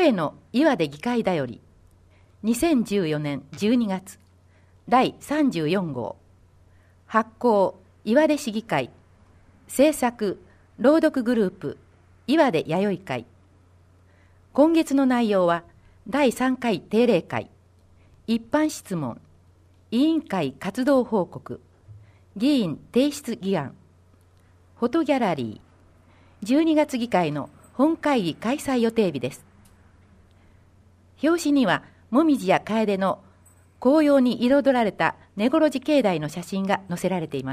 声の岩手議会だより2014年12月第34号発行岩手市議会制作朗読グループ岩手弥生会。今月の内容は第3回定例会、一般質問、委員会活動報告、議員提出議案、フォトギャラリー、12月議会の本会議開催予定日です。表紙にはもみじや楓の紅葉に彩られた根来寺境内の写真が載せられています。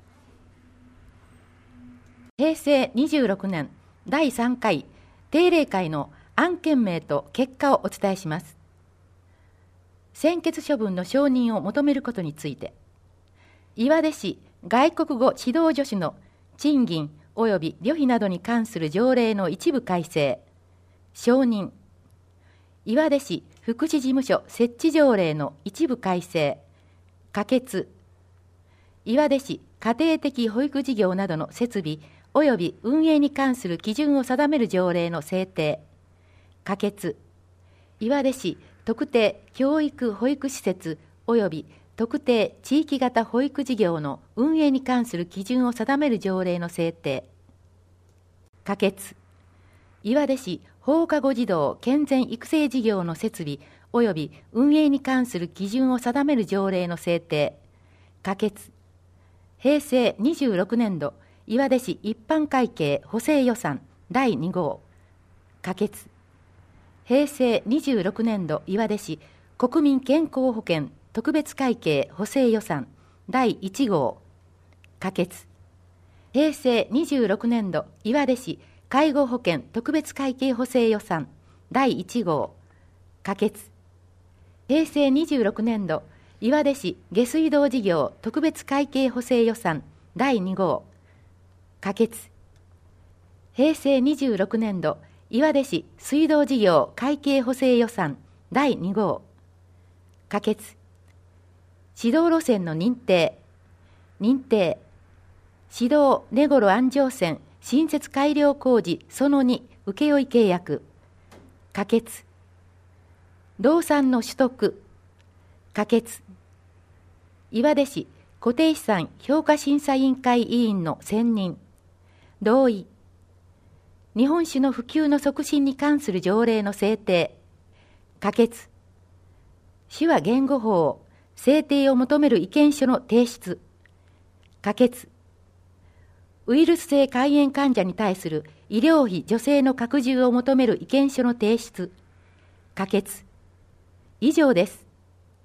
平成26年第3回定例会の案件名と結果をお伝えします。専決処分の承認を求めることについて、岩出市外国語指導助手の賃金及び旅費などに関する条例の一部改正、承認、岩出市福祉事務所設置条例の一部改正、可決、岩出市家庭的保育事業などの設備及び運営に関する基準を定める条例の制定、可決、岩出市特定教育保育施設及び特定地域型保育事業の運営に関する基準を定める条例の制定、可決、岩出市放課後児童健全育成事業の設備及び運営に関する基準を定める条例の制定、可決、平成26年度岩出市一般会計補正予算第2号、可決、平成26年度岩出市国民健康保険特別会計補正予算第1号、可決、平成26年度岩出市介護保険特別会計補正予算第1号、可決、平成26年度岩出市下水道事業特別会計補正予算第2号、可決、平成26年度岩出市水道事業会計補正予算第2号、可決、指導路線の認定、指導根来安城線新設改良工事その2請負契約、可決、動産の取得、可決、岩出市固定資産評価審査委員会委員の選任、同意、日本酒の普及の促進に関する条例の制定、可決、手話言語法制定を求める意見書の提出、可決、ウイルス性肝炎患者に対する医療費助成の拡充を求める意見書の提出、可決。以上です。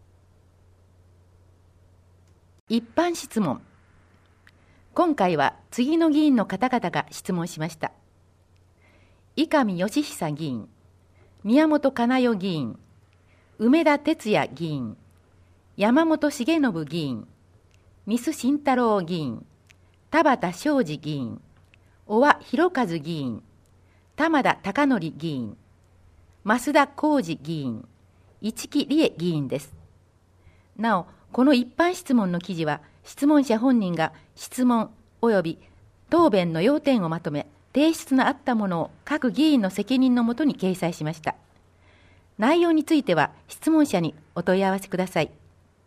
一般質問。今回は次の議員の方々が質問しました。伊上義久議員、宮本かな代議員、梅田哲也議員、山本重信議員、三須慎太郎議員、田畑昌司議員、小和博和議員、玉田貴則議員、増田浩二議員、市木理恵議員です。なお、この一般質問の記事は、質問者本人が質問及び答弁の要点をまとめ、提出のあったものを各議員の責任のもとに掲載しました。内容については質問者にお問い合わせください。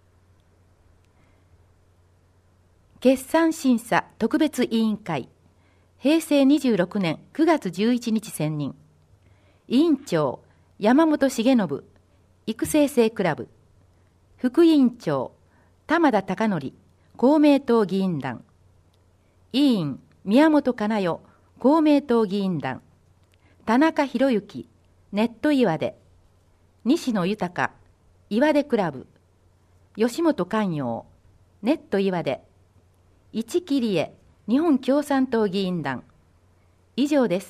決算審査特別委員会、平成26年9月11日選任。委員長、山本重信、育成生クラブ。副委員長、玉田貴則、公明党議員団。委員、宮本かな代、公明党議員団。田中博之、ネット岩出。西野豊、岩出クラブ。吉本寛陽、ネット岩出。市木理恵、日本共産党議員団。以上です。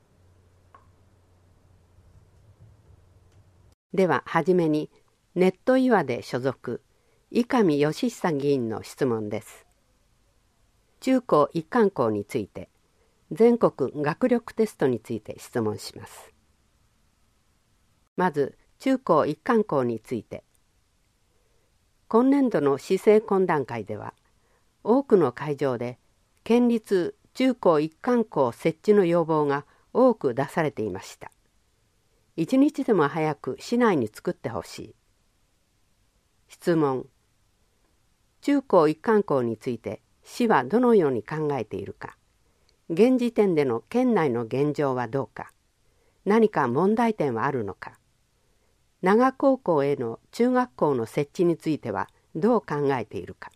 でははじめにネット岩出所属伊上義久議員の質問です。中高一貫校について、全国学力テストについて質問します。まず中高一貫校について、今年度の市政懇談会では多くの会場で県立中高一貫校設置の要望が多く出されていました。 一日でも早く市内に作ってほしい。質問。中高一貫校について市はどのように考えているか。現時点での県内の現状はどうか。何か問題点はあるのか。長高校への中学校の設置についてはどう考えているか。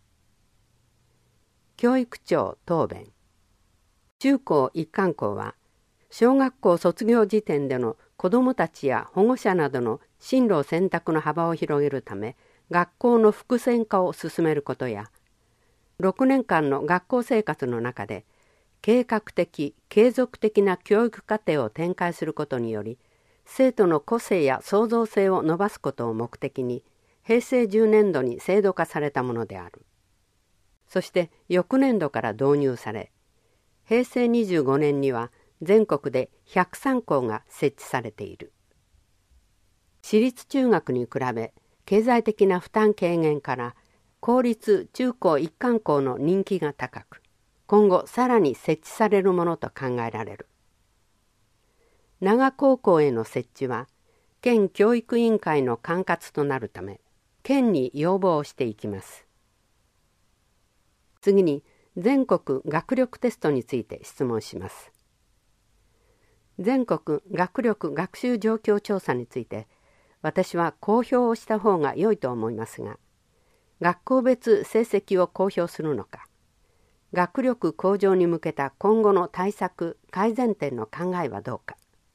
教育長答弁。中高一貫校は小学校卒業時点での子どもたちや保護者などの進路選択の幅を広げるため、学校の複線化を進めることや、6年間の学校生活の中で計画的・継続的な教育課程を展開することにより、生徒の個性や創造性を伸ばすことを目的に、平成10年度に制度化されたものである。そして翌年度から導入され、平成25年には全国で103校が設置されている。私立中学に比べ、経済的な負担軽減から公立中高一貫校の人気が高く、今後さらに設置されるものと考えられる。長高校への設置は県教育委員会の管轄となるため、県に要望していきます。次に全国学力テストについて質問します。全国学力学習状況調査について、私は公表をした方が良いと思いますが、学校別成績を公表するのか、学力向上に向けた今後の対策・改善点の考えはどうか。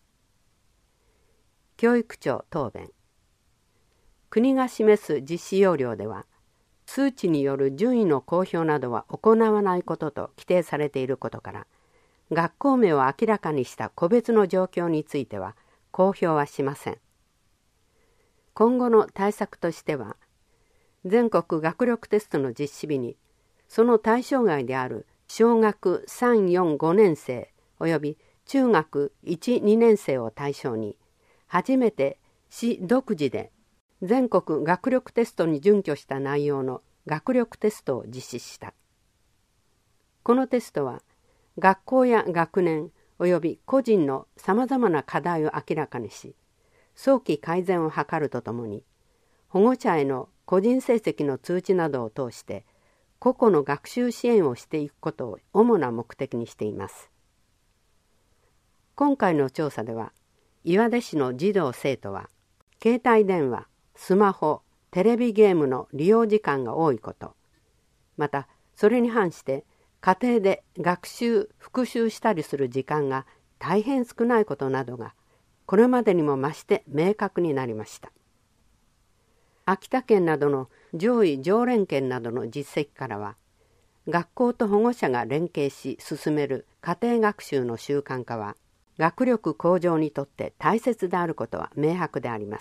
教育庁答弁。国が示す実施要領では、数値による順位の公表などは行わないことと規定されていることから、学校名を明らかにした個別の状況については公表はしません。今後の対策としては、全国学力テストの実施日に、その対象外である小学3、4、5年生および中学1、2年生を対象に、初めて市独自で全国学力テストに準拠した内容の学力テストを実施した。このテストは、学校や学年および個人のさまざまな課題を明らかにし、早期改善を図るとともに、保護者への個人成績の通知などを通して個々の学習支援をしていくことを主な目的にしています。今回の調査では、岩出市の児童生徒は携帯電話、スマホ、テレビゲームの利用時間が多いこと、またそれに反して家庭で学習・復習したりする時間が大変少ないことなどがこれまでにも増して明確になりました。秋田県などの上位常連県などの実績からは、学校と保護者が連携し進める家庭学習の習慣化は学力向上にとって大切であることは明白であります。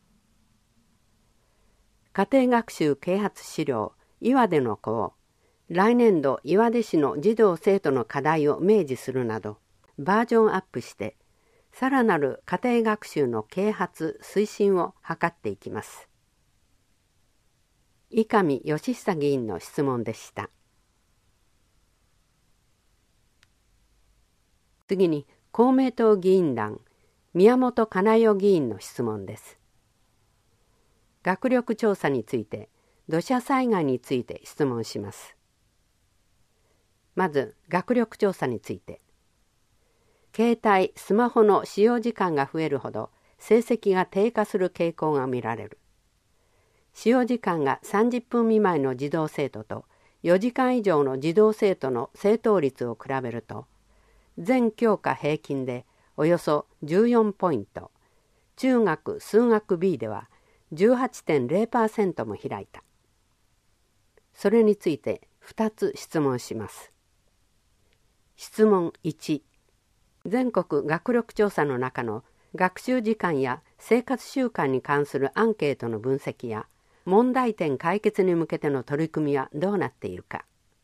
家庭学習啓発資料岩出の子を来年度岩出市の児童生徒の課題を明示するなどバージョンアップして、さらなる家庭学習の啓発推進を図っていきます。伊上義久議員の質問でした。次に公明党議員団宮本かな代議員の質問です。学力調査について、土砂災害について質問します。まず学力調査について、携帯・スマホの使用時間が増えるほど成績が低下する傾向が見られる。使用時間が30分未満の児童生徒と4時間以上の児童生徒の正答率を比べると、全教科平均でおよそ14ポイント、中学数学 B では 18.0% も開いた。それについて2つ質問します。質問1、全国学力調査の中の学習時間や生活習慣に関するアンケートの分析や問題点解決に向けての取り組みはどうなっているか。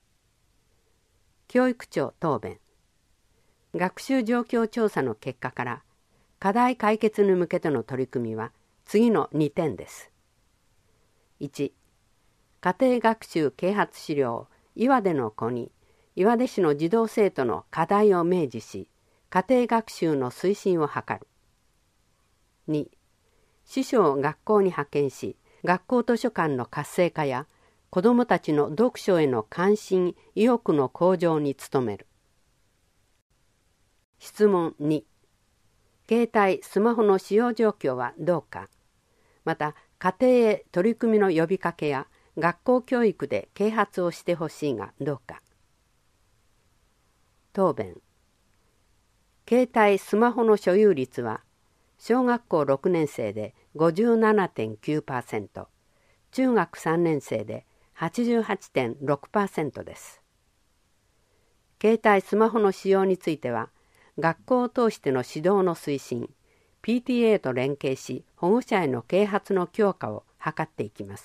教育庁答弁。学習状況調査の結果から課題解決に向けての取り組みは次の2点です。1、家庭学習啓発資料岩出の子に岩出市の児童生徒の課題を明示し、家庭学習の推進を図る。 2、司書を学校に派遣し、学校図書館の活性化や子どもたちの読書への関心・意欲の向上に努める。質問2、携帯・スマホの使用状況はどうか。また、家庭へ取り組みの呼びかけや学校教育で啓発をしてほしいがどうか。答弁。携帯・スマホの所有率は小学校6年生で 57.9%、中学3年生で 88.6% です。携帯・スマホの使用については、学校を通しての指導の推進、PTA と連携し、保護者への啓発の強化を図っていきます。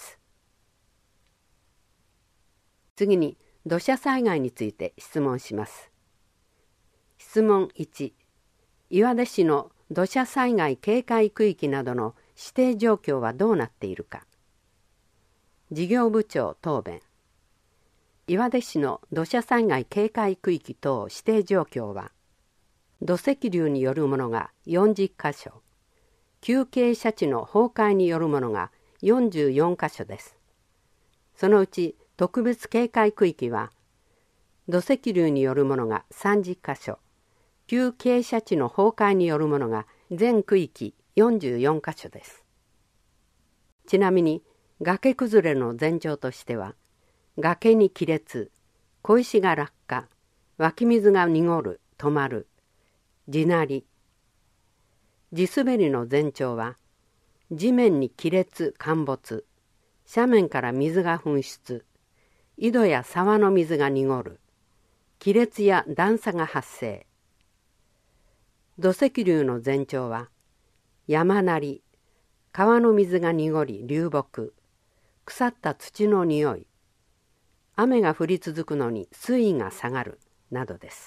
次に、土砂災害について質問します。質問1、岩出市の土砂災害警戒区域などの指定状況はどうなっているか。事業部長答弁。岩出市の土砂災害警戒区域等指定状況は、土石流によるものが40カ所、急傾斜地の崩壊によるものが44カ所です。そのうち特別警戒区域は、土石流によるものが30カ所、急傾斜地の崩壊によるものが全区域44カ所です。ちなみに、崖崩れの前兆としては、崖に亀裂、小石が落下、湧き水が濁る、止まる、地鳴り。地滑りの前兆は、地面に亀裂、陥没、斜面から水が噴出、井戸や沢の水が濁る、亀裂や段差が発生。土石流の前兆は、山鳴り、川の水が濁り流木、腐った土の匂い、雨が降り続くのに水位が下がるなどです。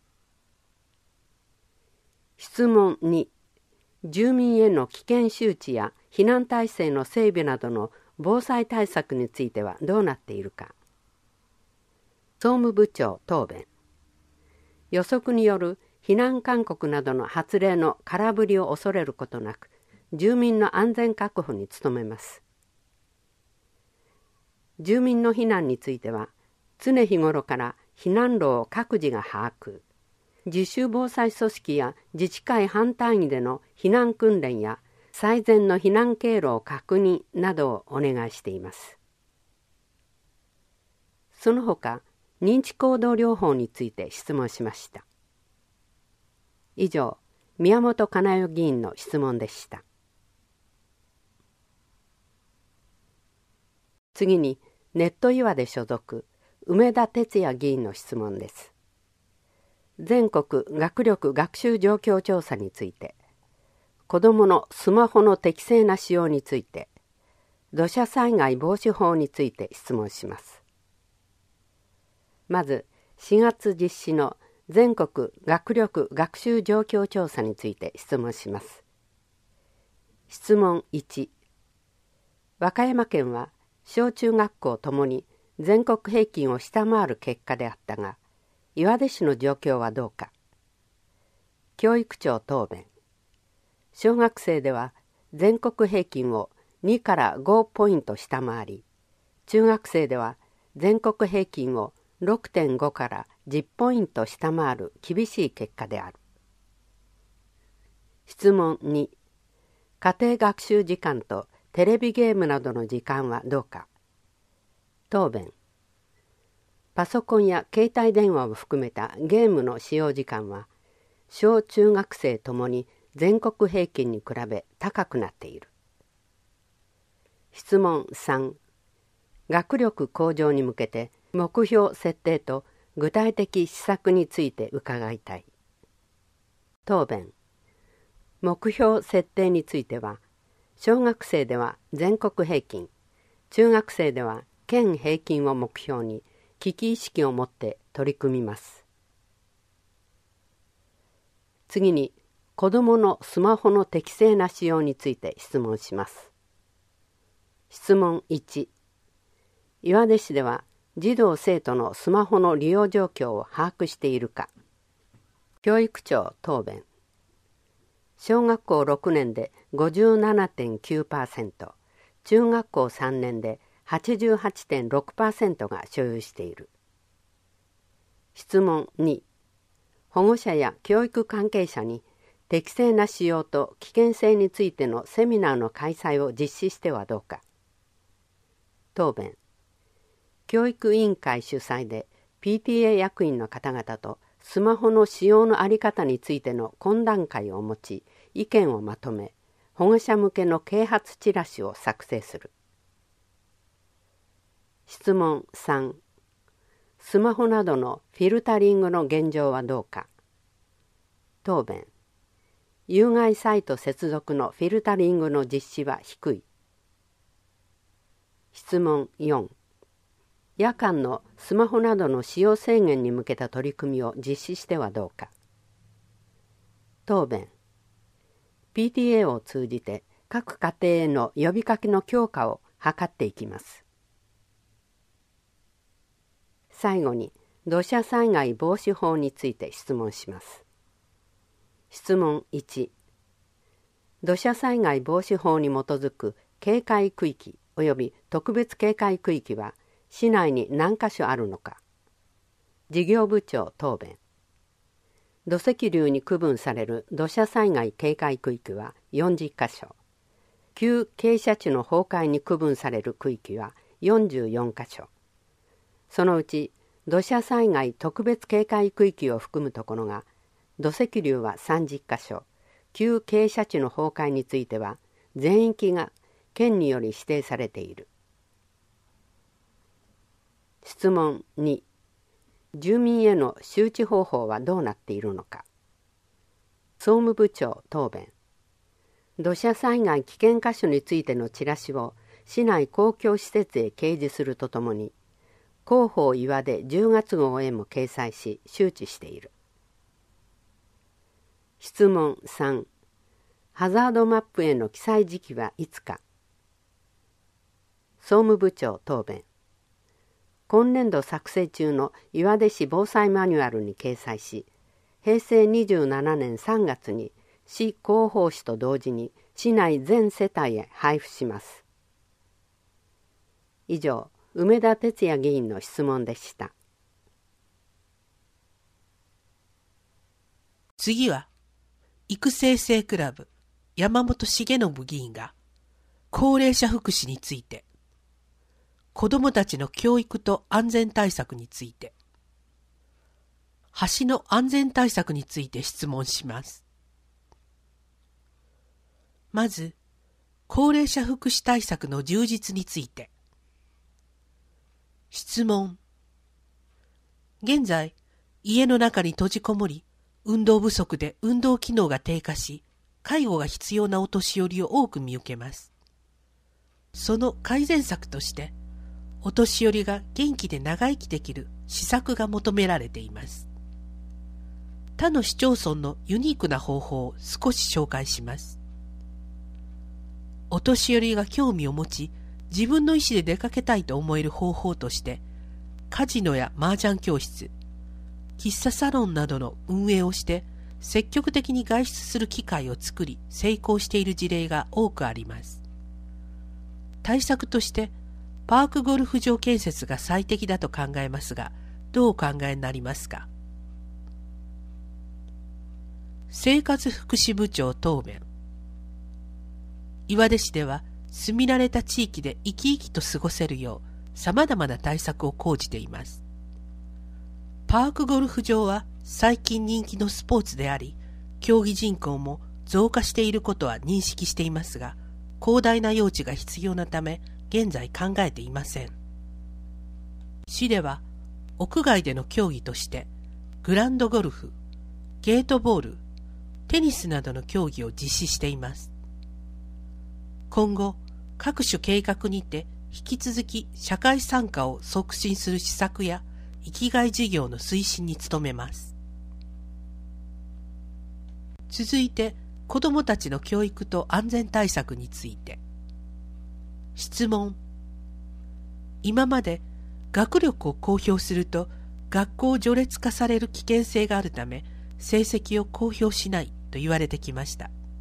質問2、住民への危険周知や避難体制の整備などの防災対策についてはどうなっているか。総務部長答弁。予測による避難勧告などの発令の空振りを恐れることなく、住民の安全確保に努めます。住民の避難については、常日頃から避難路を各自が把握、自主防災組織や自治会班単位での避難訓練や最善の避難経路を確認などをお願いしています。その他、認知行動療法について質問しました。以上、宮本かなよ議員の質問でした。次に、ネット岩で所属、梅田哲也議員の質問です。全国学力学習状況調査について、子どものスマホの適正な使用について、土砂災害防止法について質問します。まず、4月実施の全国学力学習状況調査について質問します。質問1、和歌山県は小中学校ともに全国平均を下回る結果であったが、岩出市の状況はどうか。教育長答弁。小学生では全国平均を2から5ポイント下回り、中学生では全国平均を6.5 から10ポイント下回る厳しい結果である。質問2、家庭学習時間とテレビゲームなどの時間はどうか。答弁。パソコンや携帯電話を含めたゲームの使用時間は、小中学生ともに全国平均に比べ高くなっている。質問3、学力向上に向けて目標設定と具体的施策について伺いたい。答弁。目標設定については、小学生では全国平均、中学生では県平均を目標に危機意識を持って取り組みます。次に、子どものスマホの適正な使用について質問します。質問1、岩出市では児童生徒のスマホの利用状況を把握しているか。教育長答弁。 小学校6年で 57.9%、中学校3年で 88.6% が所有している。質問2、保護者や教育関係者に適正な使用と危険性についてのセミナーの開催を実施してはどうか。答弁。教育委員会主催で PTA 役員の方々とスマホの使用の在り方についての懇談会を持ち、意見をまとめ、保護者向けの啓発チラシを作成する。質問3、スマホなどのフィルタリングの現状はどうか。答弁。有害サイト接続のフィルタリングの実施は低い。質問4、夜間のスマホなどの使用制限に向けた取り組みを実施してはどうか。答弁。PTA を通じて各家庭への呼びかけの強化を図っていきます。最後に土砂災害防止法について質問します。質問1、土砂災害防止法に基づく警戒区域及び特別警戒区域は市内に何か所あるのか。事業部長答弁。土石流に区分される土砂災害警戒区域は40カ所、旧傾斜地の崩壊に区分される区域は44カ所、そのうち土砂災害特別警戒区域を含むところが土石流は30カ所、旧傾斜地の崩壊については全域が県により指定されている。質問2、住民への周知方法はどうなっているのか。総務部長答弁。土砂災害危険箇所についてのチラシを市内公共施設へ掲示するとともに、広報岩で10月号へも掲載し周知している。質問3、ハザードマップへの記載時期はいつか。総務部長答弁。今年度作成中の岩出市防災マニュアルに掲載し、平成27年3月に市広報誌と同時に市内全世帯へ配布します。以上、梅田哲也議員の質問でした。 次は、育成生クラブ山本重信議員が高齢者福祉について、子どもたちの教育と安全対策について、橋の安全対策について質問します。まず、高齢者福祉対策の充実について。質問。現在、家の中に閉じこもり、運動不足で運動機能が低下し、介護が必要なお年寄りを多く見受けます。その改善策として、お年寄りが元気で長生きできる施策が求められています。他の市町村のユニークな方法を少し紹介します。お年寄りが興味を持ち、自分の意思で出かけたいと思える方法として、カジノや麻雀教室、喫茶サロンなどの運営をして、積極的に外出する機会を作り、成功している事例が多くあります。対策として、パークゴルフ場建設が最適だと考えますが、どうお考えになりますか。生活福祉部長答弁。岩出市では、住み慣れた地域で生き生きと過ごせるよう、様々な対策を講じています。パークゴルフ場は最近人気のスポーツであり、競技人口も増加していることは認識していますが、広大な用地が必要なため、現在考えていません。市では屋外での競技としてグランドゴルフ、ゲートボール、テニスなどの競技を実施しています。今後、各種計画にて引き続き社会参加を促進する施策や生きがい事業の推進に努めます。続いて、子どもたちの教育と安全対策について。質問。今まで学力を公表すると学校を序列化される危険性があるため成績を公表しないと言われてきました。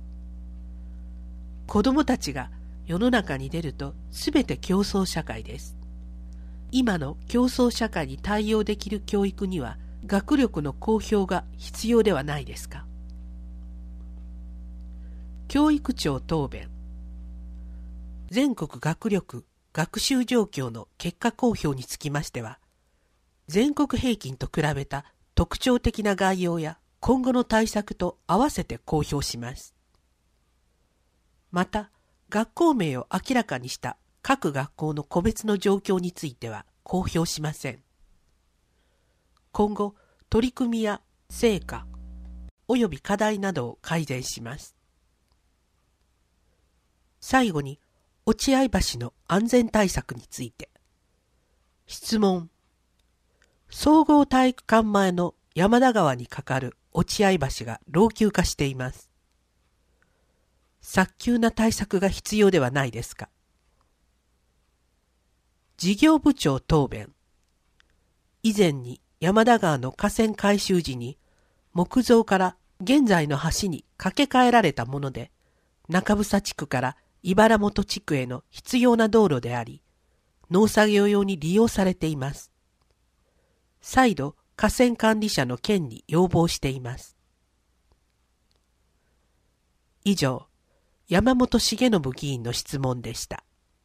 子どもたちが世の中に出るとすべて競争社会です。今の競争社会に対応できる教育には学力の公表が必要ではないですか。教育庁答弁。全国学力・学習状況の結果公表につきましては、全国平均と比べた特徴的な概要や今後の対策と合わせて公表します。また、学校名を明らかにした各学校の個別の状況については公表しません。今後、取り組みや成果、および課題などを改善します。最後に、落合橋の安全対策について。質問。総合体育館前の山田川に架かる落合橋が老朽化しています。早急な対策が必要ではないですか。事業部長答弁。以前に山田川の河川改修時に木造から現在の橋に架け替えられたもので、中房地区から茨本地区への必要な道路であり、農作業用に利用されています。再度、河川管理者の件に要望しています。以上、山本重信議員の質問でした。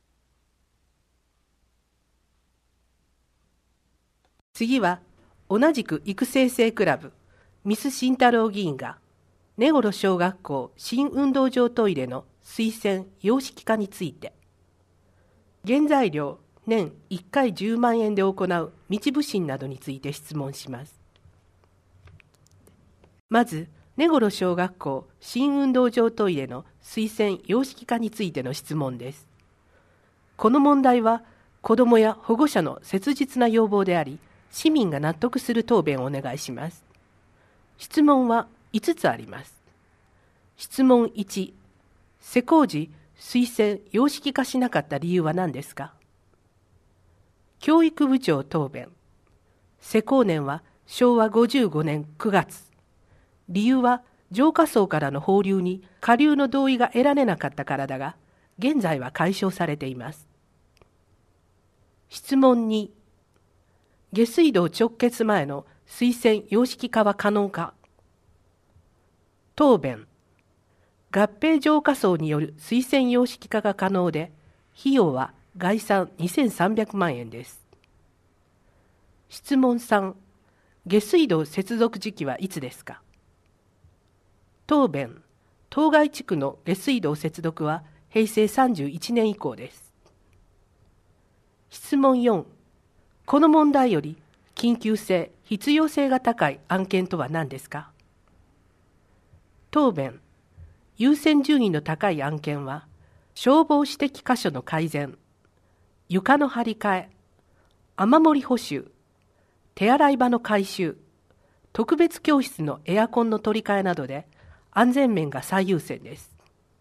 次は、同じく育成生クラブ、ミス慎太郎議員が、根頃小学校新運動場トイレの推薦・様式化について、原材料年1回10万円で行う道部審などについて質問します。まず、根頃小学校新運動場トイレの推薦・様式化についての質問です。この問題は、子どもや保護者の切実な要望であり、市民が納得する答弁をお願いします。質問は5つあります。質問1、施工時、推薦・様式化しなかった理由は何ですか。教育部長答弁。施工年は昭和55年9月。理由は浄化槽からの放流に下流の同意が得られなかったからだが、現在は解消されています。質問2、下水道直結前の推薦・様式化は可能か。答弁。合併浄化槽による推薦様式化が可能で、費用は概算2300万円です。質問3、下水道接続時期はいつですか。答弁。当該地区の下水道接続は平成31年以降です。質問4、この問題より緊急性・必要性が高い案件とは何ですか。答弁。優先順位の高い案件は、消防指摘箇所の改善、床の張り替え、雨漏り補修、手洗い場の改修、特別教室のエアコンの取り替えなどで安全面が最優先です。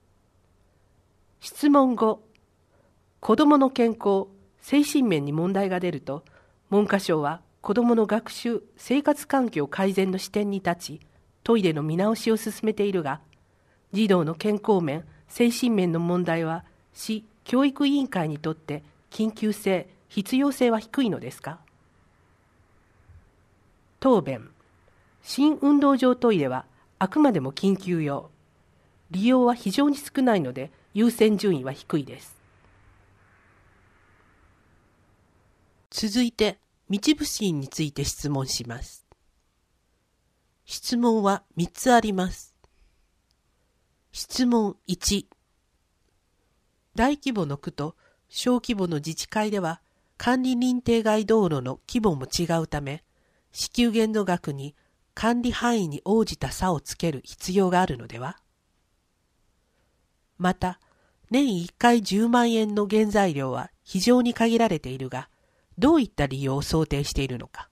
質問5、子どもの健康・精神面に問題が出ると、文科省は子どもの学習・生活環境改善の視点に立ち、トイレの見直しを進めているが、児童の健康面・精神面の問題は市教育委員会にとって緊急性・必要性は低いのですか。答弁。新運動場トイレはあくまでも緊急用。利用は非常に少ないので優先順位は低いです。続いて、道部審について質問します。質問は3つあります。質問1、大規模の区と小規模の自治会では管理認定外道路の規模も違うため、支給限度額に管理範囲に応じた差をつける必要があるのでは。また、年1回10万円の原材料は非常に限られているが、どういった利用を想定しているのか。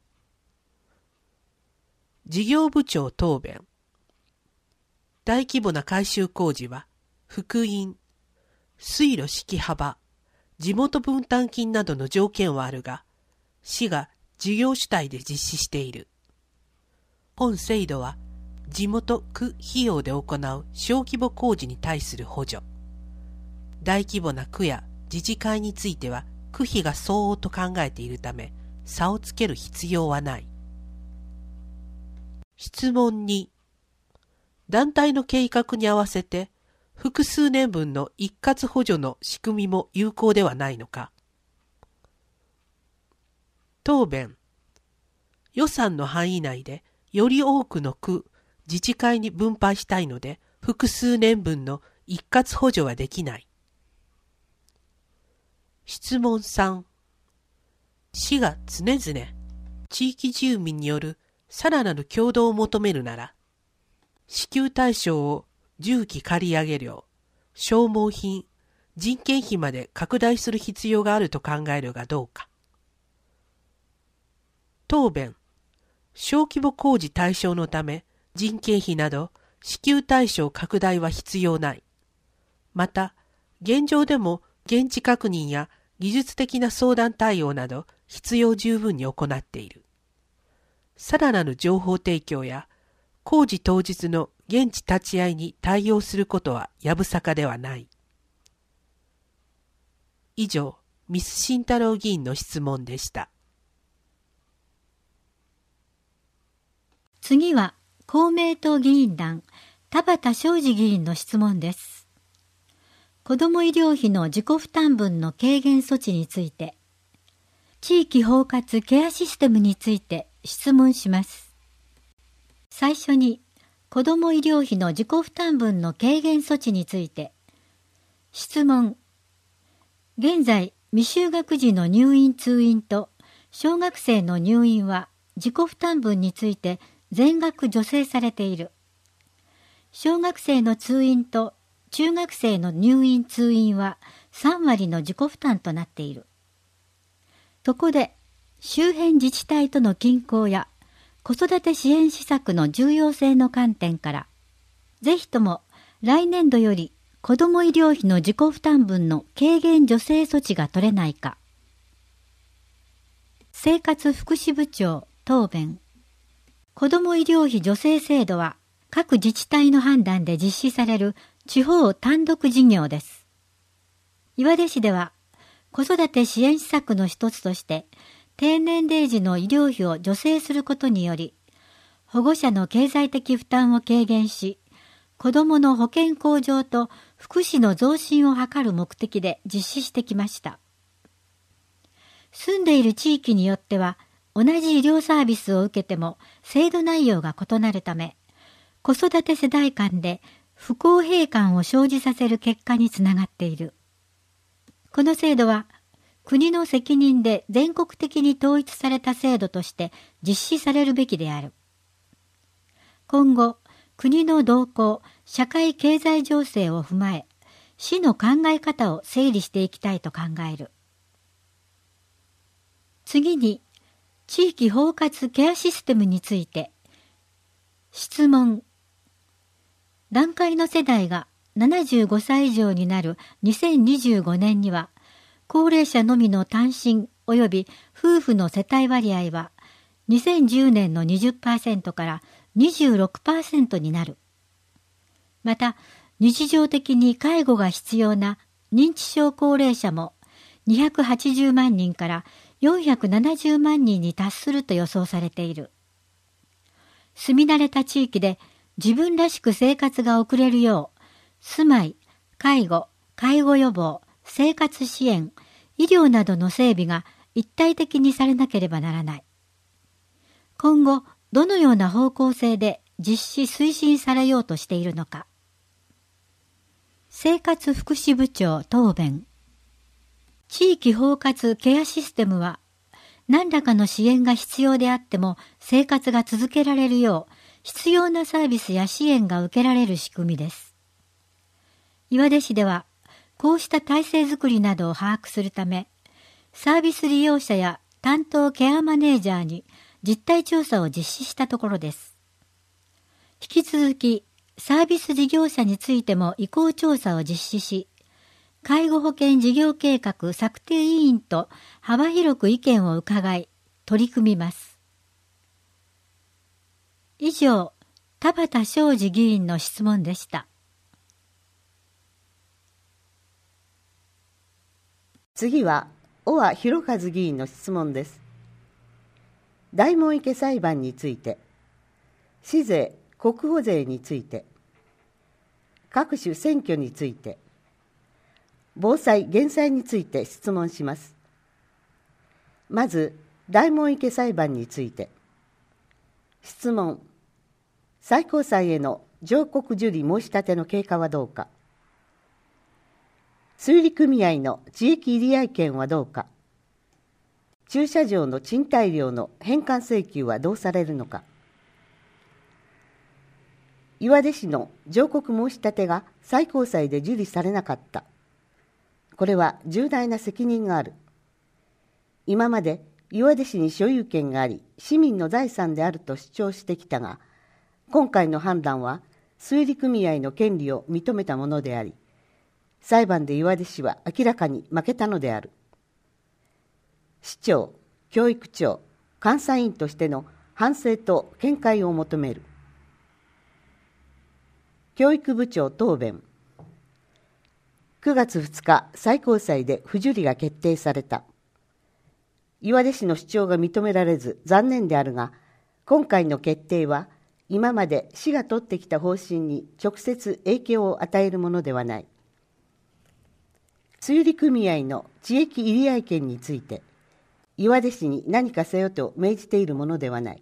事業部長答弁。大規模な改修工事は、幅員、水路敷幅、地元分担金などの条件はあるが、市が事業主体で実施している。本制度は、地元区費用で行う小規模工事に対する補助。 大規模な区や自治会については区費が相応と考えているため、差をつける必要はない。質問2、団体の計画に合わせて複数年分の一括補助の仕組みも有効ではないのか。答弁。予算の範囲内でより多くの区、自治会に分配したいので、複数年分の一括補助はできない。質問3、市が常々地域住民によるさらなる協働を求めるなら、支給対象を重機借り上げ料、消耗品、人件費まで拡大する必要があると考えるがどうか。答弁。小規模工事対象のため、人件費など支給対象拡大は必要ない。また、現状でも現地確認や技術的な相談対応など必要十分に行っている。さらなる情報提供や工事当日の現地立ち会いに対応することはやぶさかではない。以上、ミス慎太郎議員の質問でした。 次は公明党議員団田畑正治議員の質問です。子ども医療費の自己負担分の軽減措置について、地域包括ケアシステムについて質問します。最初に子ども医療費の自己負担分の軽減措置について、質問。現在未就学児の入院通院と小学生の入院は自己負担分について全額助成されている。小学生の通院と中学生の入院通院は3割の自己負担となっている。そこで周辺自治体との均衡や子育て支援施策の重要性の観点から、ぜひとも来年度より子ども医療費の自己負担分の軽減助成措置が取れないか。生活福祉部長答弁。子ども医療費助成制度は各自治体の判断で実施される地方単独事業です。岩出市では子育て支援施策の一つとして低年齢児の医療費を助成することにより、保護者の経済的負担を軽減し、子どもの保健向上と福祉の増進を図る目的で実施してきました。住んでいる地域によっては、同じ医療サービスを受けても制度内容が異なるため、子育て世代間で不公平感を生じさせる結果につながっている。この制度は国の責任で全国的に統一された制度として実施されるべきである。今後、国の動向、社会経済情勢を踏まえ、市の考え方を整理していきたいと考える。次に、地域包括ケアシステムについて、質問。団塊の世代が75歳以上になる2025年には、高齢者のみの単身及び夫婦の世帯割合は2010年の 20% から26% になる。また、日常的に介護が必要な認知症高齢者も280万人から470万人に達すると予想されている。住み慣れた地域で自分らしく生活が送れるよう、住まい、介護、介護予防、生活支援、医療などの整備が一体的にされなければならない。今後、どのような方向性で実施推進されようとしているのか。生活福祉部長答弁。地域包括ケアシステムは、何らかの支援が必要であっても生活が続けられるよう、必要なサービスや支援が受けられる仕組みです。岩出市では、こうした体制づくりなどを把握するため、サービス利用者や担当ケアマネージャーに実態調査を実施したところです。引き続き、サービス事業者についても意向調査を実施し、介護保険事業計画策定委員と幅広く意見を伺い、取り組みます。以上、田畑正治議員の質問でした。 次は尾和広和議員の質問です。大門池裁判について、市税・国保税について、各種選挙について、防災・減災について質問します。まず、大門池裁判について。質問。最高裁への上告受理申し立ての経過はどうか。水利組合の地域入合権はどうか。駐車場の賃貸料の返還請求はどうされるのか。岩出市の上告申し立てが最高裁で受理されなかった。これは重大な責任がある。今まで岩出市に所有権があり、市民の財産であると主張してきたが、今回の判断は水利組合の権利を認めたものであり、裁判で岩出市は明らかに負けたのである。市長、教育長、監査院としての反省と見解を求める。教育部長答弁。9月2日、最高裁で不受理が決定された。岩出市の主張が認められず残念であるが、今回の決定は今まで市が取ってきた方針に直接影響を与えるものではない。水利組合の地域入合権について、岩出市に何かせよと命じているものではない。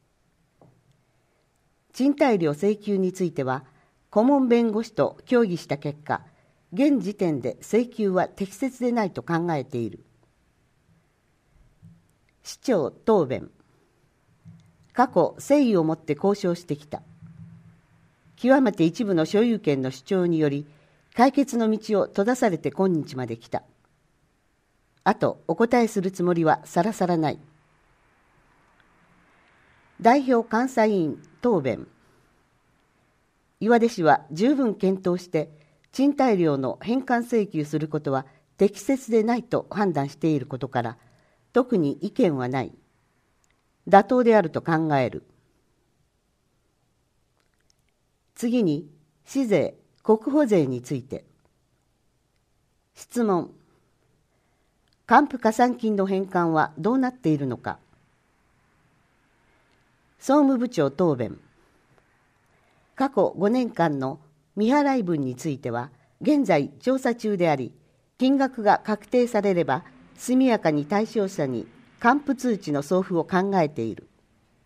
賃貸料請求については、顧問弁護士と協議した結果、現時点で請求は適切でないと考えている。市長答弁。過去誠意をもって交渉してきた。極めて一部の所有権の主張により、解決の道を閉ざされて今日まで来た。あとお答えするつもりはさらさらない。代表監査委員答弁。岩出市は十分検討して賃貸料の返還請求することは適切でないと判断していることから特に意見はない。妥当であると考える。次に市税・国保税について。質問。還付加算金の返還はどうなっているのか。総務部長答弁。過去5年間の未払い分については現在調査中であり、金額が確定されれば速やかに対象者に還付通知の送付を考えている。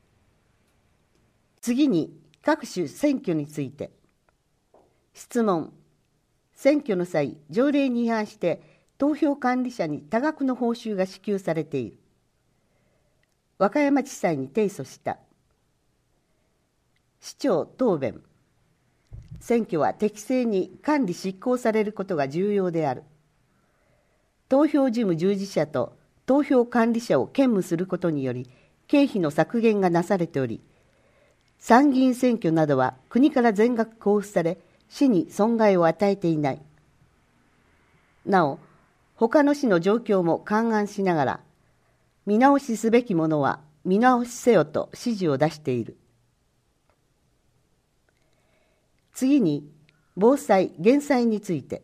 次に各種選挙について。質問。選挙の際、条例に違反して投票管理者に多額の報酬が支給されている。和歌山地裁に提訴した。市長答弁。選挙は適正に管理執行されることが重要である。投票事務従事者と投票管理者を兼務することにより経費の削減がなされており、参議院選挙などは国から全額交付され、市に損害を与えていない。なお、他の市の状況も勘案しながら、見直しすべきものは見直しせよと指示を出している。次に、防災・減災について。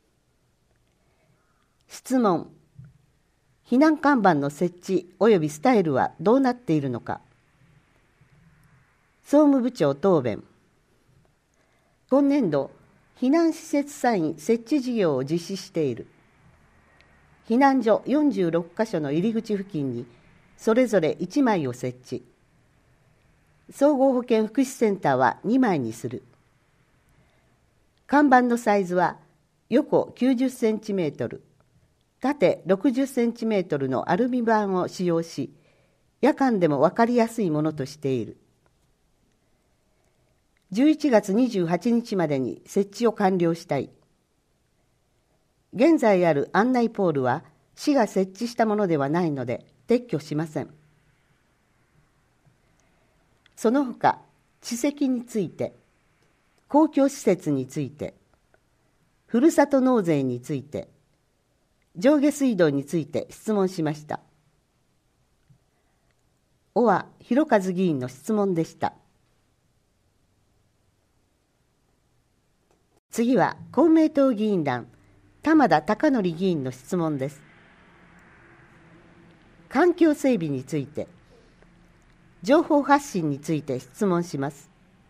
質問。避難看板の設置及びスタイルはどうなっているのか。総務部長答弁。今年度、避難施設サイン設置事業を実施している。避難所46カ所の入り口付近にそれぞれ1枚を設置。総合保健福祉センターは2枚にする。看板のサイズは横90センチメートル、縦60センチメートルのアルミ板を使用し、夜間でも分かりやすいものとしている。11月28日までに設置を完了したい。現在ある案内ポールは市が設置したものではないので撤去しません。その他、地籍について、公共施設について、ふるさと納税について、上下水道について質問しました。尾和広和議員の質問でした。次は公明党議員団、玉田貴則議員の質問です。 環境整備について、情報発信について質問します。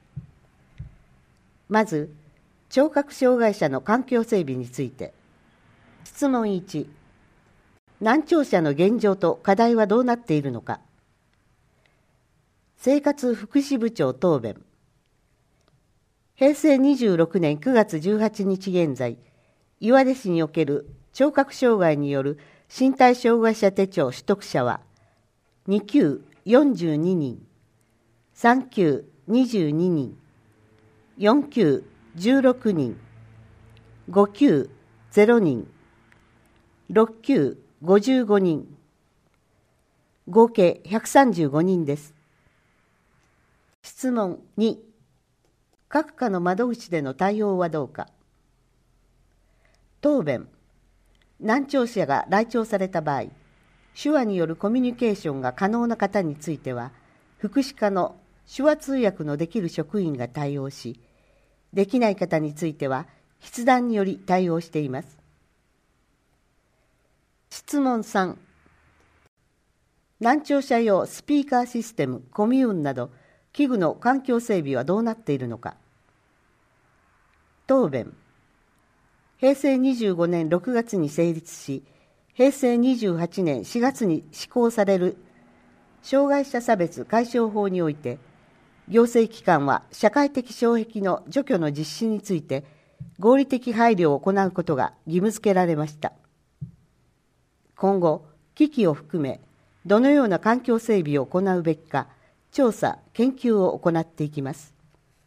まず、聴覚障害者の環境整備について。質問1、難聴者の現状と課題はどうなっているのか。生活福祉部長答弁。平成26年9月18日現在、岩出市における聴覚障害による身体障害者手帳取得者は、2級42人、3級22人、4級16人、5級0人、6級55人、合計135人です。質問2、各課の窓口での対応はどうか。答弁。難聴者が来庁された場合、手話によるコミュニケーションが可能な方については、福祉課の手話通訳のできる職員が対応し、できない方については筆談により対応しています。質問3、難聴者用スピーカーシステム、コミューンなど器具の環境整備はどうなっているのか。答弁。平成25年6月に成立し、平成28年4月に施行される障害者差別解消法において、行政機関は社会的障壁の除去の実施について合理的配慮を行うことが義務付けられました。今後、機器を含めどのような環境整備を行うべきか、調査・研究を行っていきます。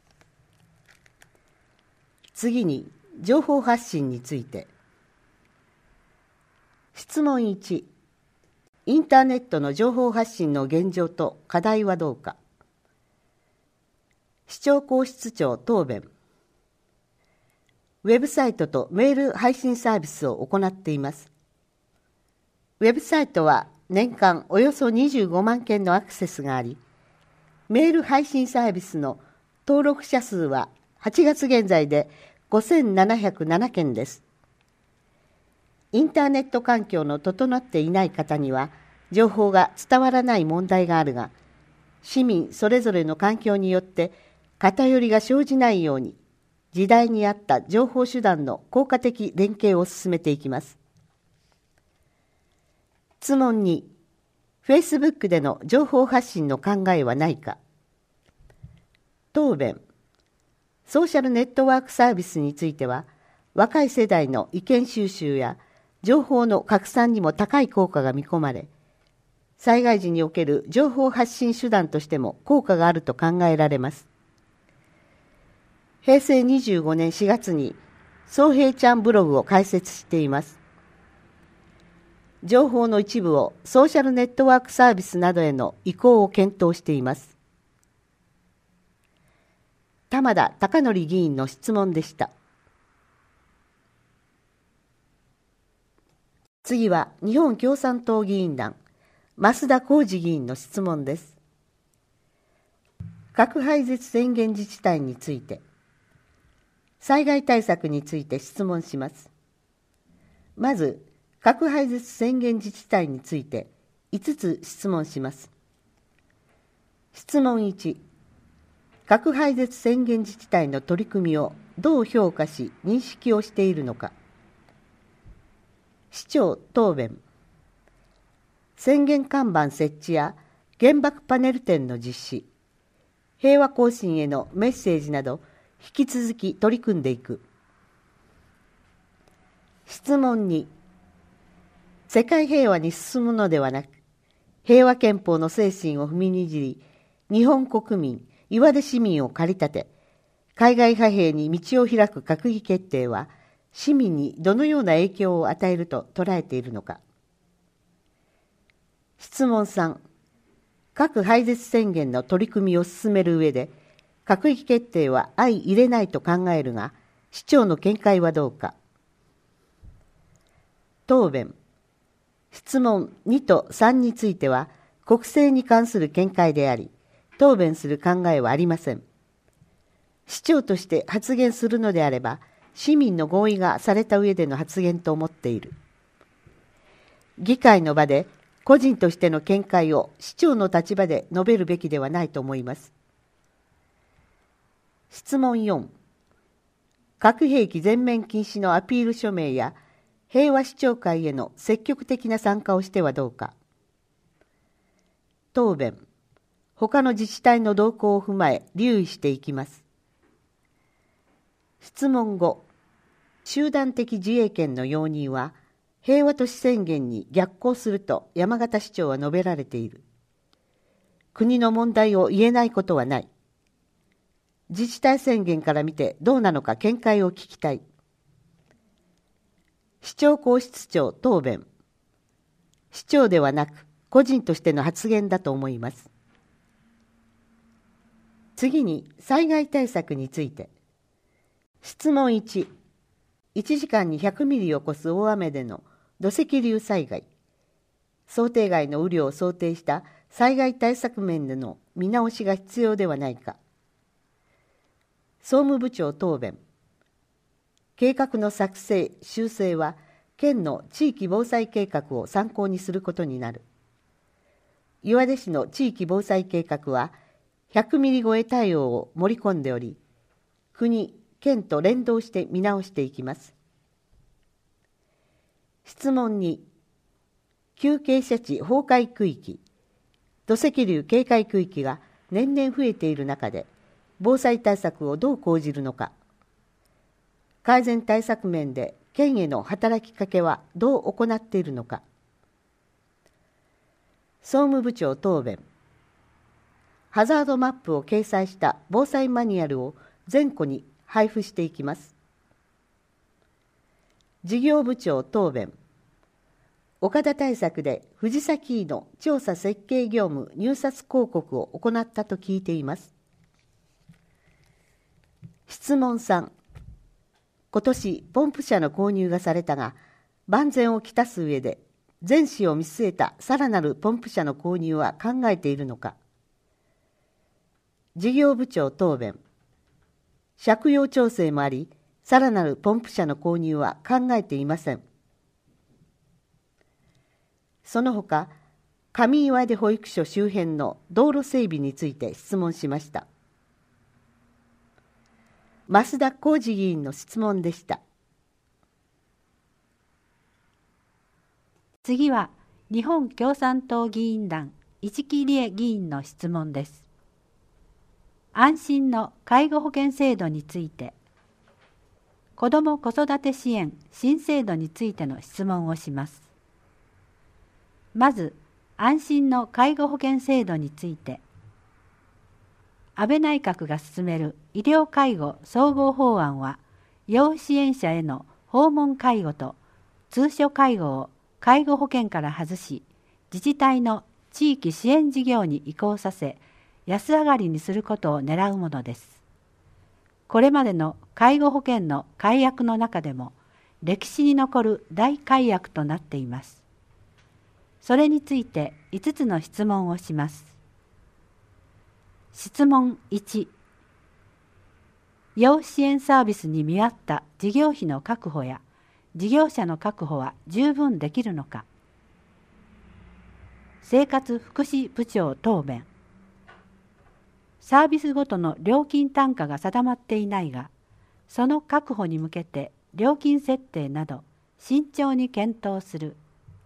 次に、情報発信について。質問1、インターネットの情報発信の現状と課題はどうか。市長公室長答弁。ウェブサイトとメール配信サービスを行っています。ウェブサイトは年間およそ25万件のアクセスがあり、メール配信サービスの登録者数は8月現在で5707件です。インターネット環境の整っていない方には情報が伝わらない問題があるが、市民それぞれの環境によって偏りが生じないように、時代に合った情報手段の効果的連携を進めていきます。質問2、Facebook での情報発信の考えはないか。答弁。ソーシャルネットワークサービスについては、若い世代の意見収集や情報の拡散にも高い効果が見込まれ、災害時における情報発信手段としても効果があると考えられます。平成25年4月に、そうへいちゃんブログを開設しています。情報の一部をソーシャルネットワークサービスなどへの移行を検討しています。玉田貴則議員の質問でした。次は日本共産党議員団、増田浩二議員の質問です。核廃絶宣言自治体について、災害対策について質問します。まず、核廃絶宣言自治体について5つ質問します。質問1、核廃絶宣言自治体の取り組みをどう評価し認識をしているのか。市長答弁。宣言看板設置や原爆パネル展の実施、平和行進へのメッセージなど引き続き取り組んでいく。質問2、世界平和に進むのではなく、平和憲法の精神を踏みにじり、日本国民、岩出市民を駆り立て、海外派兵に道を開く閣議決定は、市民にどのような影響を与えると捉えているのか。質問3、核廃絶宣言の取り組みを進める上で、閣議決定は相入れないと考えるが、市長の見解はどうか。答弁。質問2と3については、国政に関する見解であり、答弁する考えはありません。市長として発言するのであれば、市民の合意がされた上での発言と思っている。議会の場で個人としての見解を市長の立場で述べるべきではないと思います。質問4、核兵器全面禁止のアピール署名や平和市長会への積極的な参加をしてはどうか。答弁、他の自治体の動向を踏まえ留意していきます。質問5、集団的自衛権の容認は平和都市宣言に逆行すると山形市長は述べられている。国の問題を言えないことはない。自治体宣言から見てどうなのか見解を聞きたい。市長公室長答弁、市長ではなく個人としての発言だと思います。次に災害対策について。質問1、1時間に100ミリを超す大雨での土石流災害、想定外の雨量を想定した災害対策面での見直しが必要ではないか。総務部長答弁、計画の作成・修正は県の地域防災計画を参考にすることになる。岩出市の地域防災計画は100ミリ超え対応を盛り込んでおり、国・県と連動して見直していきます。質問2、急傾斜地崩壊区域、土石流警戒区域が年々増えている中で、防災対策をどう講じるのか。改善対策面で県への働きかけはどう行っているのか。総務部長答弁、ハザードマップを掲載した防災マニュアルを全戸に配布していきます。事業部長答弁、岡田対策で藤崎医の調査設計業務入札広告を行ったと聞いています。質問3、今年ポンプ車の購入がされたが、万全を期す上で全市を見据えたさらなるポンプ車の購入は考えているのか。事業部長答弁、借用調整もあり、さらなるポンプ車の購入は考えていません。その他、上岩出保育所周辺の道路整備について質問しました。増田浩二議員の質問でした。 次は日本共産党議員団市木理恵議員の質問です。安心の介護保険制度について、子ども子育て支援新制度についての質問をします。まず、安心の介護保険制度について、安倍内閣が進める医療介護総合法案は、要支援者への訪問介護と通所介護を介護保険から外し、自治体の地域支援事業に移行させ、安上がりにすることを狙うものです。これまでの介護保険の改悪の中でも、歴史に残る大改悪となっています。それについて5つの質問をします。質問1、要支援サービスに見合った事業費の確保や事業者の確保は十分できるのか。生活福祉部長答弁、サービスごとの料金単価が定まっていないが、その確保に向けて料金設定など慎重に検討する。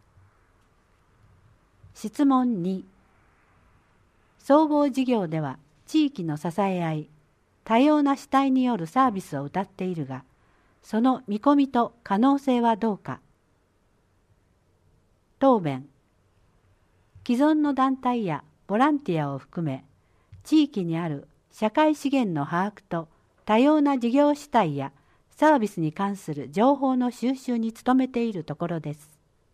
質問2、総合事業では地域の支え合い、多様な主体によるサービスを謳っているが、その見込みと可能性はどうか。答弁、既存の団体やボランティアを含め、地域にある社会資源の把握と多様な事業主体やサービスに関する情報の収集に努めているところです。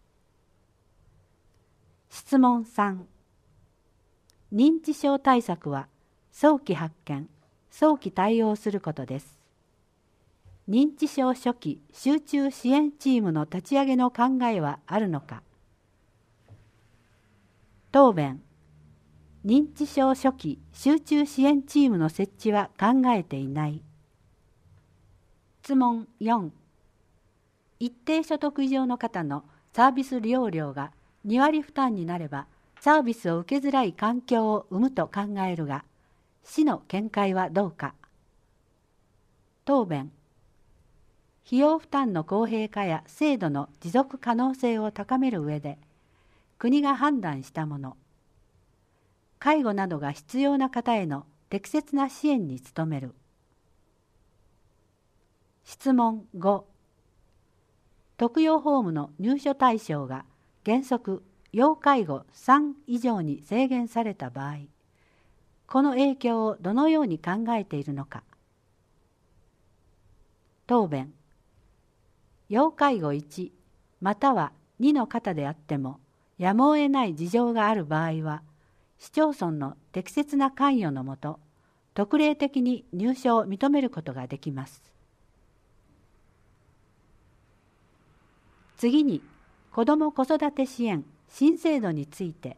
質問3、認知症対策は早期発見、早期対応することです。認知症初期集中支援チームの立ち上げの考えはあるのか。答弁、認知症初期集中支援チームの設置は考えていない。質問4、一定所得以上の方のサービス利用料が 2割負担になればサービスを受けづらい環境を生むと考えるが、市の見解はどうか。答弁。費用負担の公平化や制度の持続可能性を高める上で、国が判断したもの、介護などが必要な方への適切な支援に努める。質問5。特養ホームの入所対象が原則要介護3以上に制限された場合、この影響をどのように考えているのか。答弁。要介護1または2の方であってもやむを得ない事情がある場合は、市町村の適切な関与のもと、特例的に入所を認めることができます。次に、子ども子育て支援新制度について。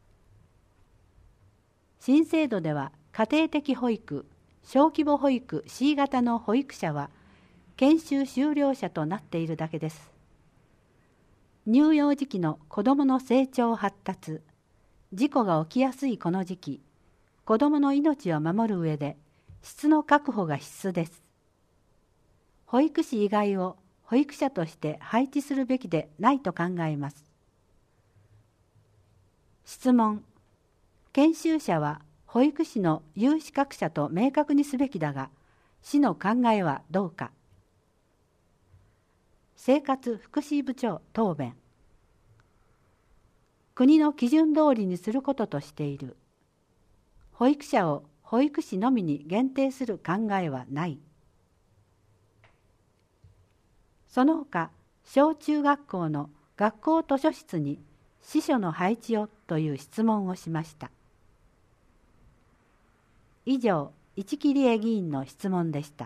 新制度では、家庭的保育、小規模保育 C 型の保育者は、研修修了者となっているだけです。乳幼児期の子どもの成長発達、事故が起きやすいこの時期、子どもの命を守る上で質の確保が必須です。保育士以外を保育者として配置するべきでないと考えます。質問。研修者は保育士の有資格者と明確にすべきだが、市の考えはどうか。生活福祉部長答弁。国の基準通りにすることとしている。保育者を保育士のみに限定する考えはない。その他、小中学校の学校図書室に司書の配置をという質問をしました。以上、市木理恵議員の質問でした。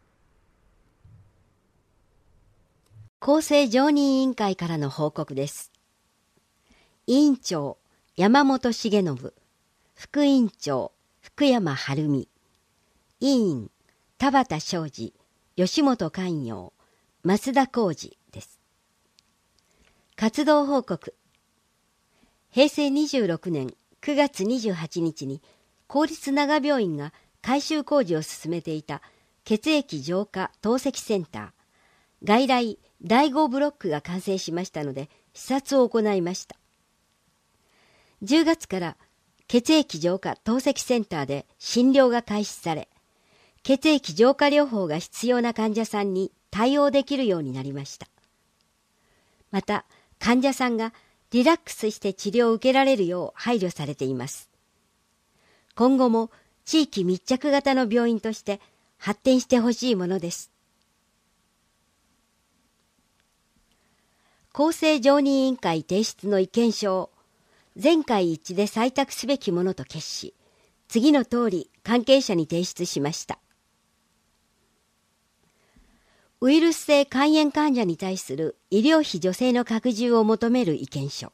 公正常任委員会からの報告です。委員長、山本重信。副委員長、福山晴美。委員、田畑昌司、吉本寛陽、増田浩二です。活動報告。平成26年9月28日に公立長病院が改修工事を進めていた血液浄化透析センター、外来第5ブロックが完成しましたので視察を行いました。10月から血液浄化透析センターで診療が開始され、血液浄化療法が必要な患者さんに対応できるようになりました。また、患者さんがリラックスして治療を受けられるよう配慮されています。今後も地域密着型の病院として発展してほしいものです。公正常任委員会提出の意見書を全会一致で採択すべきものと決し、次の通り関係者に提出しました。ウイルス性肝炎患者に対する医療費助成の拡充を求める意見書。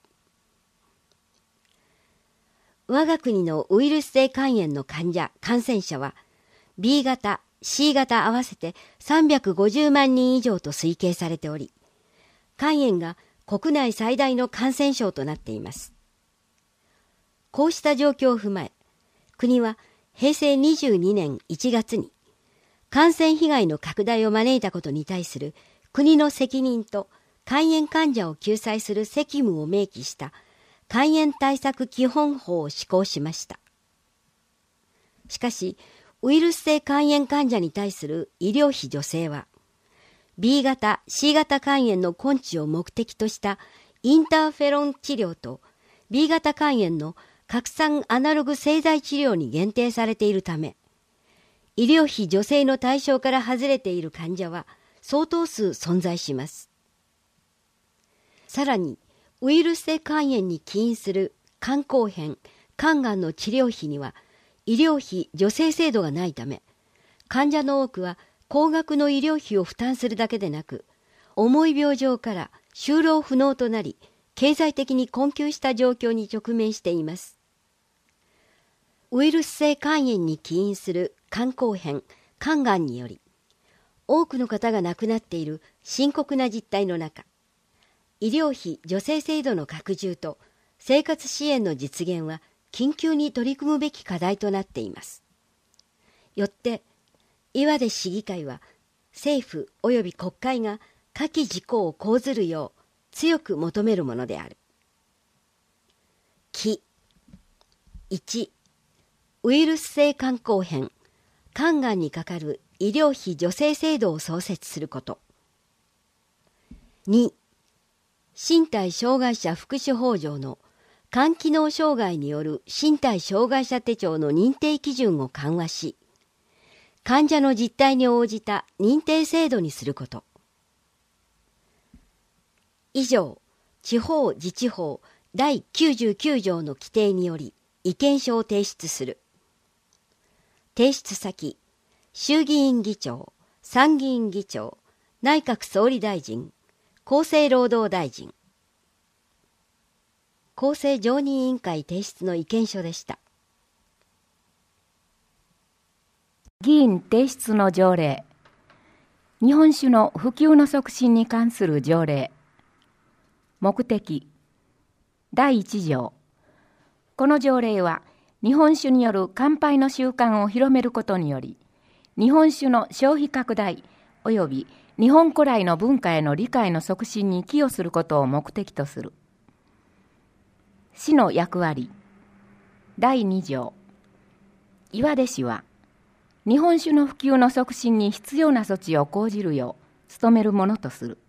我が国のウイルス性肝炎の患者、感染者は B 型、C 型合わせて350万人以上と推計されており、肝炎が国内最大の感染症となっています。こうした状況を踏まえ、国は平成22年1月に感染被害の拡大を招いたことに対する国の責任と肝炎患者を救済する責務を明記した肝炎対策基本法を施行しました。しかし、ウイルス性肝炎患者に対する医療費助成は、B 型、C 型肝炎の根治を目的としたインターフェロン治療と B 型肝炎の拡散アナログ製剤治療に限定されているため、医療費助成の対象から外れている患者は相当数存在します。さらに、ウイルス性肝炎に起因する肝硬変、肝がんの治療費には医療費助成制度がないため、患者の多くは高額の医療費を負担するだけでなく、重い病状から就労不能となり、経済的に困窮した状況に直面しています。ウイルス性肝炎に起因する肝硬変、肝がんにより、多くの方が亡くなっている深刻な実態の中、 医療費助成制度の拡充と生活支援の実現は緊急に取り組むべき課題となっています。よって岩出市議会は政府及び国会が下記事項を講ずるよう強く求めるものである。き 1. ウイルス性肝硬変、肝がんにかかる医療費助成制度を創設すること。2. 身体障害者福祉法上の肝機能障害による身体障害者手帳の認定基準を緩和し、患者の実態に応じた認定制度にすること。以上、地方自治法第99条の規定により意見書を提出する。提出先、衆議院議長、参議院議長、内閣総理大臣、厚生労働大臣。厚生常任委員会提出の意見書でした。 議員提出の条例。日本酒の普及の促進に関する条例。目的。第1条。この条例は日本酒による乾杯の習慣を広めることにより、日本酒の消費拡大及び日本古来の文化への理解の促進に寄与することを目的とする。市の役割。第2条。岩出市は日本酒の普及の促進に必要な措置を講じるよう努めるものとする。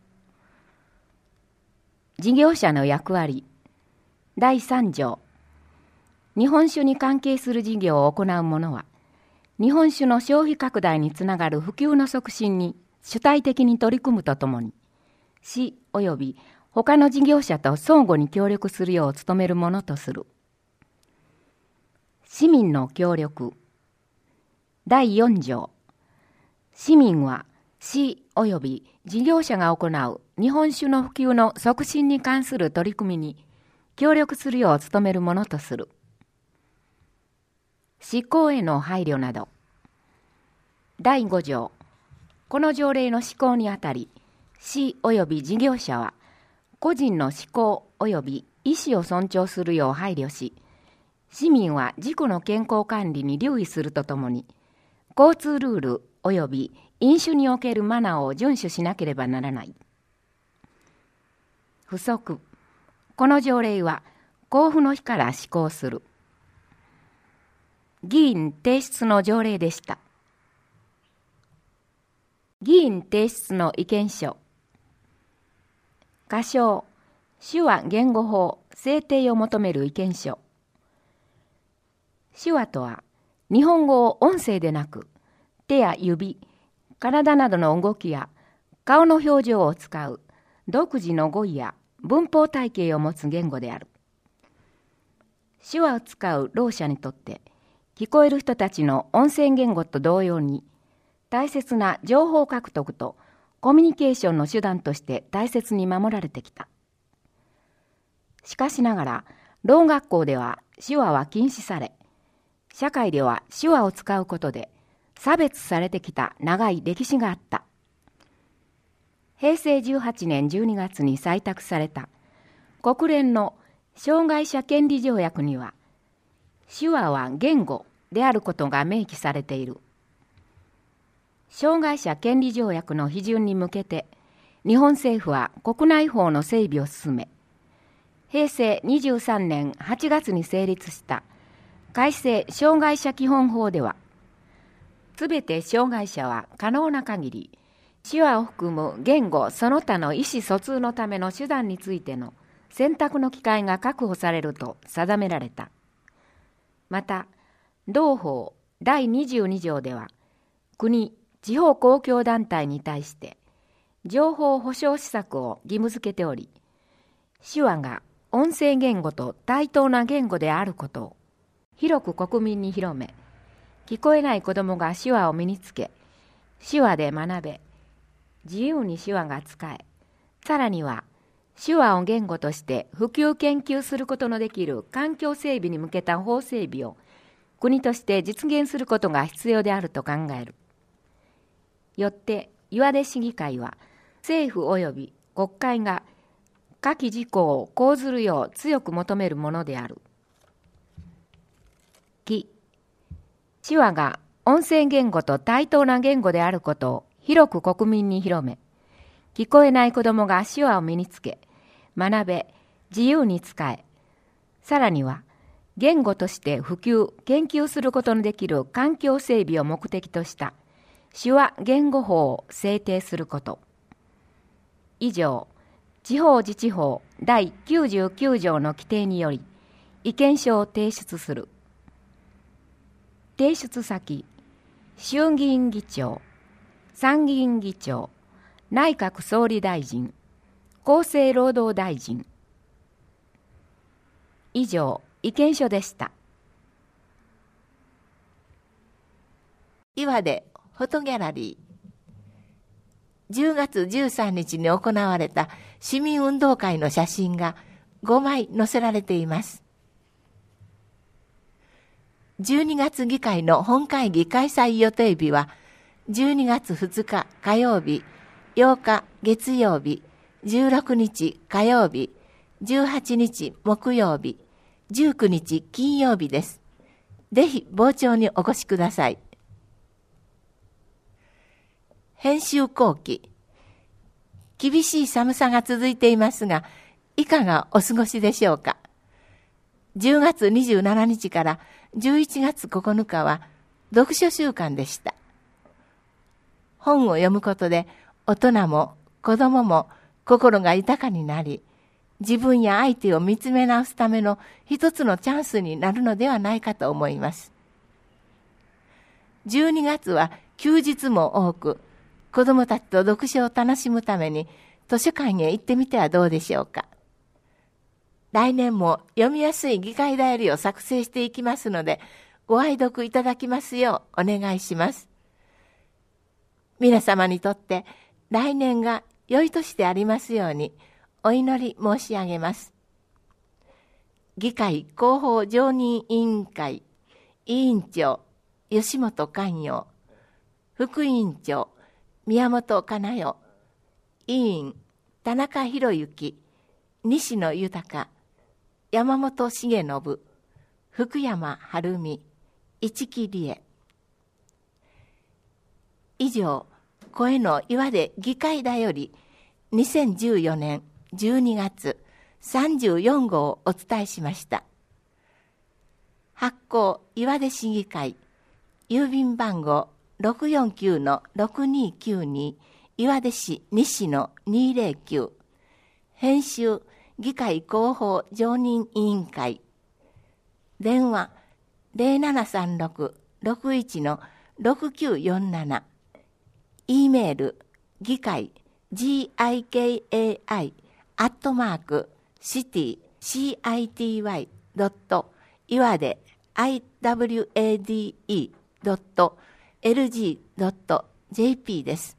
事業者の役割。第3条。日本酒に関係する事業を行う者は、日本酒の消費拡大につながる普及の促進に主体的に取り組むとともに、市及び他の事業者と相互に協力するよう努めるものとする。市民の協力。第4条。市民は市及び事業者が行う日本酒の普及の促進に関する取り組みに協力するよう努めるものとする。施行への配慮など。第5条。この条例の施行にあたり、市及び事業者は個人の思考及び意思を尊重するよう配慮し、市民は自己の健康管理に留意するとともに、交通ルール及び飲酒におけるマナーを遵守しなければならない。附則。この条例は公布の日から施行する。議員提出の条例でした。議員提出の意見書。仮称、手話言語法制定を求める意見書。手話とは、日本語を音声でなく、手や指、体などの動きや顔の表情を使う独自の語彙や文法体系を持つ言語である。手話を使うろう者にとって、聞こえる人たちの音声言語と同様に、大切な情報獲得とコミュニケーションの手段として大切に守られてきた。しかしながら、ろう学校では手話は禁止され、社会では手話を使うことで差別されてきた長い歴史があった。平成18年12月に採択された国連の障害者権利条約には、手話は言語であることが明記されている。障害者権利条約の批准に向けて、日本政府は国内法の整備を進め、平成23年8月に成立した改正障害者基本法では、すべて障害者は可能な限り、手話を含む言語その他の意思疎通のための手段についての選択の機会が確保されると定められた。また、同法第22条では、国、地方公共団体に対して情報保障施策を義務付けており、手話が音声言語と対等な言語であることを広く国民に広め、聞こえない子どもが手話を身につけ、手話で学べ、自由に手話が使え、さらには手話を言語として普及研究することのできる環境整備に向けた法整備を国として実現することが必要であると考える。よって岩出市議会は政府及び国会が下記事項を講ずるよう強く求めるものである。き、手話が音声言語と対等な言語であることを広く国民に広め、聞こえない子どもが手話を身につけ、学べ、自由に使え、さらには言語として普及・研究することのできる環境整備を目的とした手話言語法を制定すること。以上、地方自治法第99条の規定により意見書を提出する。提出先、衆議院議長、参議院議長、内閣総理大臣、厚生労働大臣。以上、意見書でした。 岩出フォトギャラリー。10月13日に行われた市民運動会の写真が5枚載せられています。12月議会の本会議開催予定日は12月2日火曜日、8日月曜日、16日火曜日、18日木曜日、19日金曜日です。ぜひ傍聴にお越しください。編集後期。厳しい寒さが続いていますが、いかがお過ごしでしょうか。10月27日から11月9日は読書週間でした。本を読むことで大人も子供も心が豊かになり、自分や相手を見つめ直すための一つのチャンスになるのではないかと思います。12月は休日も多く、子供たちと読書を楽しむために図書館へ行ってみてはどうでしょうか。来年も読みやすい議会だよりを作成していきますので、ご愛読いただきますようお願いします。皆様にとって来年が良い年でありますようにお祈り申し上げます。議会広報常任委員会委員長吉本寛陽、副委員長宮本かなよ、委員田中博之、西野豊、山本重信、福山晴美、市木理恵。以上、声の岩出議会だより2014年12月34号をお伝えしました。発行岩出市議会、郵便番号649-6292 岩出市西野209、編集議会広報常任委員会、電話 0736-61-6947、E メール議会 gikai@city.iwade.lg.jp です。